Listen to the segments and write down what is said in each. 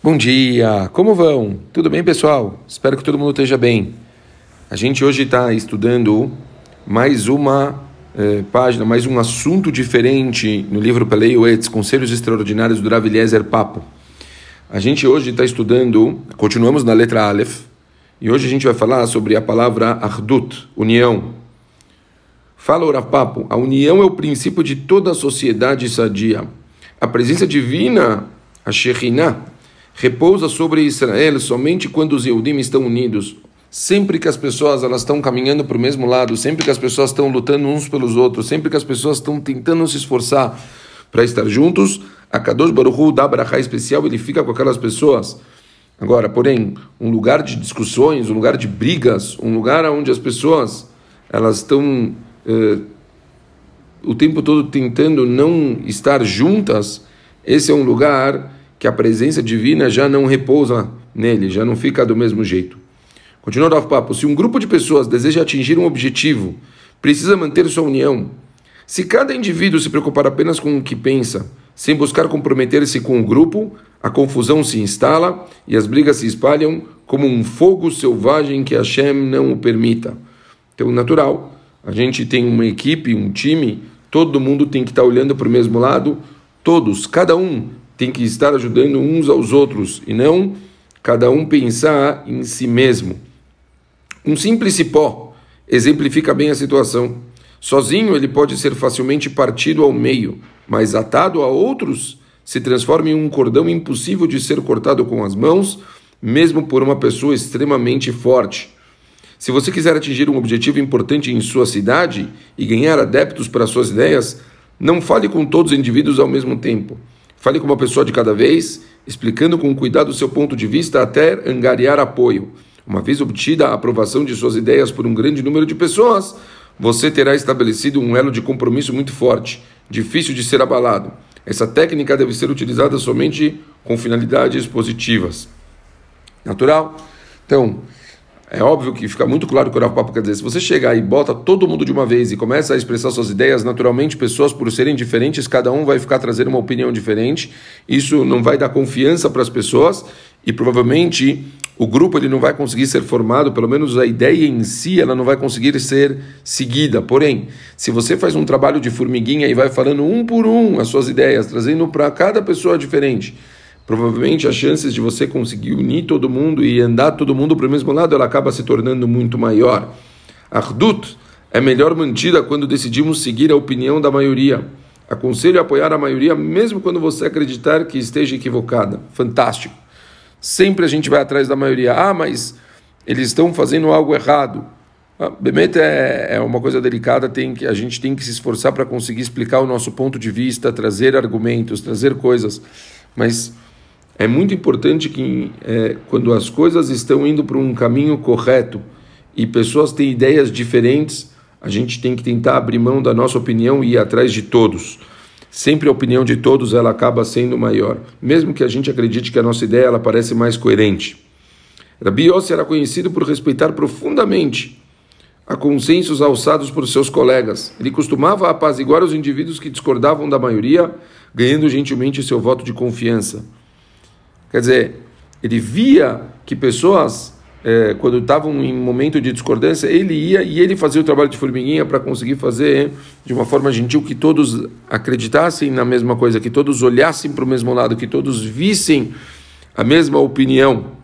Bom dia, como vão? Tudo bem, pessoal? Espero que todo mundo esteja bem. A gente hoje está estudando mais uma página, mais um assunto diferente no livro Pelei Uetz, Conselhos Extraordinários do Rav Eliezer Papo. A gente hoje está estudando, continuamos na letra Aleph, e hoje a gente vai falar sobre a palavra Achdut, união. Fala o Rav Papo, a união é o princípio de toda a sociedade sadia. A presença divina, a Shekhinah, repousa sobre Israel somente quando os Yehudim estão unidos. Sempre que as pessoas elas estão caminhando para o mesmo lado, sempre que as pessoas estão lutando uns pelos outros, sempre que as pessoas estão tentando se esforçar para estar juntos, a Kadosh Baruch Hu dá brachá especial, ele fica com aquelas pessoas. Agora, porém, um lugar de discussões, um lugar de brigas, um lugar onde as pessoas elas estão o tempo todo tentando não estar juntas, esse é um lugar que a presença divina já não repousa nele, já não fica do mesmo jeito. Continuando o papo, se um grupo de pessoas deseja atingir um objetivo, precisa manter sua união. Se cada indivíduo se preocupar apenas com o que pensa, sem buscar comprometer-se com o grupo, a confusão se instala e as brigas se espalham como um fogo selvagem que Hashem não o permita. Então, natural, a gente tem uma equipe, um time, todo mundo tem que estar olhando para o mesmo lado, todos, cada um tem que estar ajudando uns aos outros e não cada um pensar em si mesmo. Um simples cipó exemplifica bem a situação. Sozinho ele pode ser facilmente partido ao meio, mas atado a outros se transforma em um cordão impossível de ser cortado com as mãos, mesmo por uma pessoa extremamente forte. Se você quiser atingir um objetivo importante em sua cidade e ganhar adeptos para suas ideias, não fale com todos os indivíduos ao mesmo tempo. Fale com uma pessoa de cada vez, explicando com cuidado o seu ponto de vista até angariar apoio. Uma vez obtida a aprovação de suas ideias por um grande número de pessoas, você terá estabelecido um elo de compromisso muito forte, difícil de ser abalado. Essa técnica deve ser utilizada somente com finalidades positivas. Natural? Então, é óbvio que fica muito claro o que o Rav Papo quer dizer. Se você chegar e bota todo mundo de uma vez e começa a expressar suas ideias, naturalmente, pessoas, por serem diferentes, cada um vai ficar trazendo uma opinião diferente. Isso não vai dar confiança para as pessoas e, provavelmente, o grupo ele não vai conseguir ser formado, pelo menos a ideia em si, ela não vai conseguir ser seguida. Porém, se você faz um trabalho de formiguinha e vai falando um por um as suas ideias, trazendo para cada pessoa diferente, provavelmente as chances de você conseguir unir todo mundo e andar todo mundo para o mesmo lado, ela acaba se tornando muito maior. A Achdut é melhor mantida quando decidimos seguir a opinião da maioria. Aconselho a apoiar a maioria, mesmo quando você acreditar que esteja equivocada. Fantástico. Sempre a gente vai atrás da maioria. Mas eles estão fazendo algo errado. Bemet é uma coisa delicada, a gente tem que se esforçar para conseguir explicar o nosso ponto de vista, trazer argumentos, trazer coisas. Mas é muito importante que quando as coisas estão indo para um caminho correto e pessoas têm ideias diferentes, a gente tem que tentar abrir mão da nossa opinião e ir atrás de todos. Sempre a opinião de todos ela acaba sendo maior, mesmo que a gente acredite que a nossa ideia ela parece mais coerente. Rabi Yossi era conhecido por respeitar profundamente a consensos alçados por seus colegas. Ele costumava apaziguar os indivíduos que discordavam da maioria, ganhando gentilmente seu voto de confiança. Quer dizer, ele via que pessoas, quando estavam em momento de discordância, ele ia e ele fazia o trabalho de formiguinha para conseguir fazer de uma forma gentil que todos acreditassem na mesma coisa, que todos olhassem para o mesmo lado, que todos vissem a mesma opinião.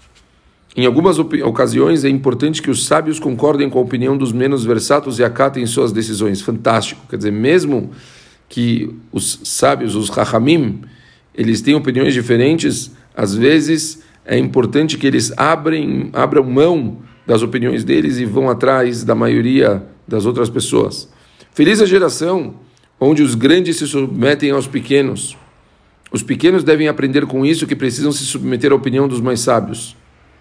Em algumas ocasiões é importante que os sábios concordem com a opinião dos menos versatos e acatem suas decisões. Fantástico. Quer dizer, mesmo que os sábios, os Chachamim, eles têm opiniões diferentes, às vezes é importante que eles abram mão das opiniões deles e vão atrás da maioria das outras pessoas. Feliz a geração onde os grandes se submetem aos pequenos. Os pequenos devem aprender com isso que precisam se submeter à opinião dos mais sábios.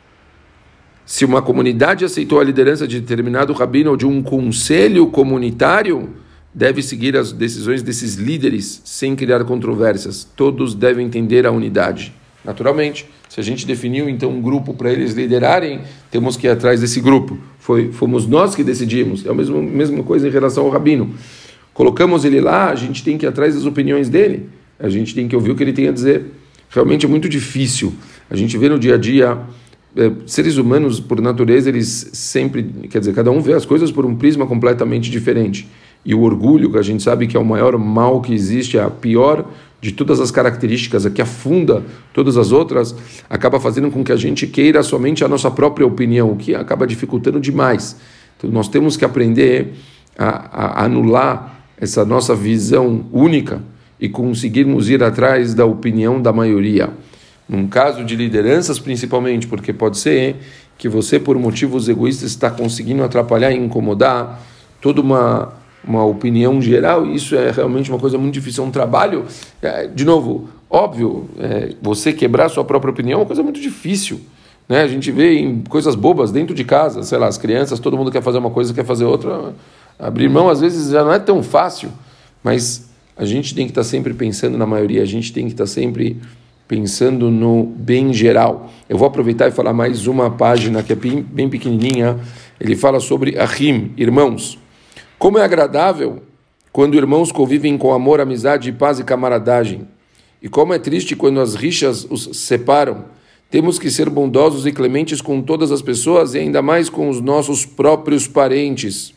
Se uma comunidade aceitou a liderança de determinado rabino ou de um conselho comunitário, deve seguir as decisões desses líderes sem criar controvérsias. Todos devem entender a unidade. Naturalmente, se a gente definiu então um grupo para eles liderarem, temos que ir atrás desse grupo. Fomos nós que decidimos. É a mesma coisa em relação ao rabino. Colocamos ele lá, a gente tem que ir atrás das opiniões dele. A gente tem que ouvir o que ele tem a dizer. realmente é muito difícil. A gente vê no dia a dia, seres humanos, por natureza, eles sempre, quer dizer, cada um vê as coisas por um prisma completamente diferente. E o orgulho, que a gente sabe que é o maior mal que existe, é a pior de todas as características, a que afunda todas as outras, acaba fazendo com que a gente queira somente a nossa própria opinião, o que acaba dificultando demais. Então nós temos que aprender a anular essa nossa visão única e conseguirmos ir atrás da opinião da maioria. Num caso de lideranças, principalmente, porque pode ser que você, por motivos egoístas, está conseguindo atrapalhar e incomodar toda uma opinião geral, e isso é realmente uma coisa muito difícil, é um trabalho, de novo, óbvio, você quebrar sua própria opinião é uma coisa muito difícil, né? A gente vê em coisas bobas dentro de casa, sei lá, as crianças, todo mundo quer fazer uma coisa, quer fazer outra, abrir mão às vezes já não é tão fácil, mas a gente tem que estar sempre pensando na maioria, a gente tem que estar sempre pensando no bem geral. Eu vou aproveitar e falar mais uma página que é bem pequenininha, ele fala sobre Ahim, irmãos. Como é agradável quando irmãos convivem com amor, amizade, paz e camaradagem. E como é triste quando as rixas os separam. Temos que ser bondosos e clementes com todas as pessoas e ainda mais com os nossos próprios parentes.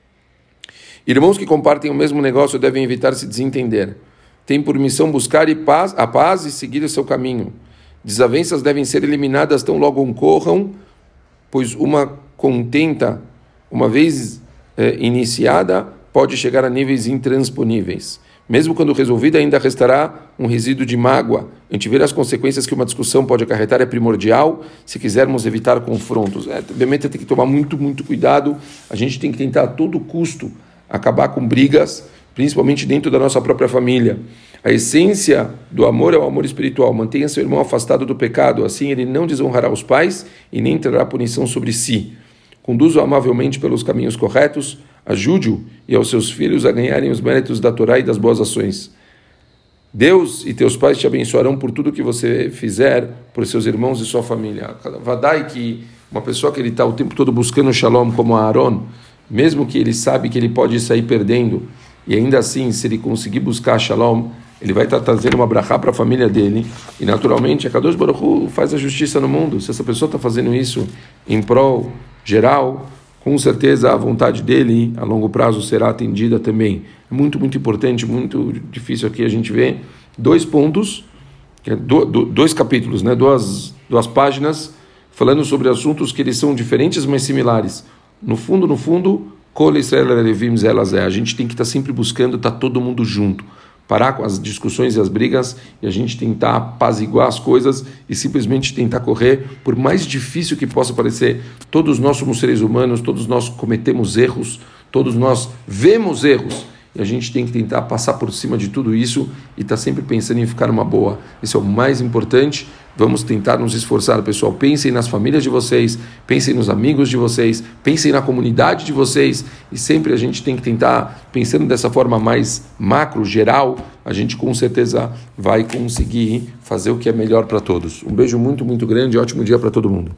Irmãos que compartem o mesmo negócio devem evitar se desentender. Tem por missão buscar a paz e seguir o seu caminho. Desavenças devem ser eliminadas tão logo ocorram, pois uma contenta, uma vez iniciada, pode chegar a níveis intransponíveis. Mesmo quando resolvida, ainda restará um resíduo de mágoa. Antever as consequências que uma discussão pode acarretar é primordial se quisermos evitar confrontos. Obviamente tem que tomar muito cuidado. A gente tem que tentar a todo custo acabar com brigas, principalmente dentro da nossa própria família. A essência do amor é o amor espiritual. Mantenha seu irmão afastado do pecado, assim ele não desonrará os pais e nem trará punição sobre si. Conduza-o amavelmente pelos caminhos corretos, ajude-o e aos seus filhos a ganharem os méritos da Torá e das boas ações. Deus e teus pais te abençoarão por tudo que você fizer por seus irmãos e sua família. Vadai que uma pessoa que ele está o tempo todo buscando shalom como Aaron, mesmo que ele sabe que ele pode sair perdendo, e ainda assim, se ele conseguir buscar shalom, ele vai estar trazendo uma brachá para a família dele, e naturalmente a Kadosh Baruch Hu faz a justiça no mundo. Se essa pessoa está fazendo isso em prol geral, com certeza a vontade dele a longo prazo será atendida também. É muito importante, muito difícil aqui a gente ver 2 pontos, 2 capítulos, né? duas páginas, falando sobre assuntos que eles são diferentes, mas similares. No fundo, Kol Israel Levim Zelazé. A gente tem que estar sempre buscando estar todo mundo junto. Parar com as discussões e as brigas e a gente tentar apaziguar as coisas e simplesmente tentar correr, por mais difícil que possa parecer. Todos nós somos seres humanos, todos nós cometemos erros, todos nós vemos erros e a gente tem que tentar passar por cima de tudo isso e estar sempre pensando em ficar numa boa. Esse é o mais importante. Vamos tentar nos esforçar, pessoal. Pensem nas famílias de vocês, pensem nos amigos de vocês, pensem na comunidade de vocês e sempre a gente tem que tentar, pensando dessa forma mais macro, geral, a gente com certeza vai conseguir fazer o que é melhor para todos. Um beijo muito grande, ótimo dia para todo mundo.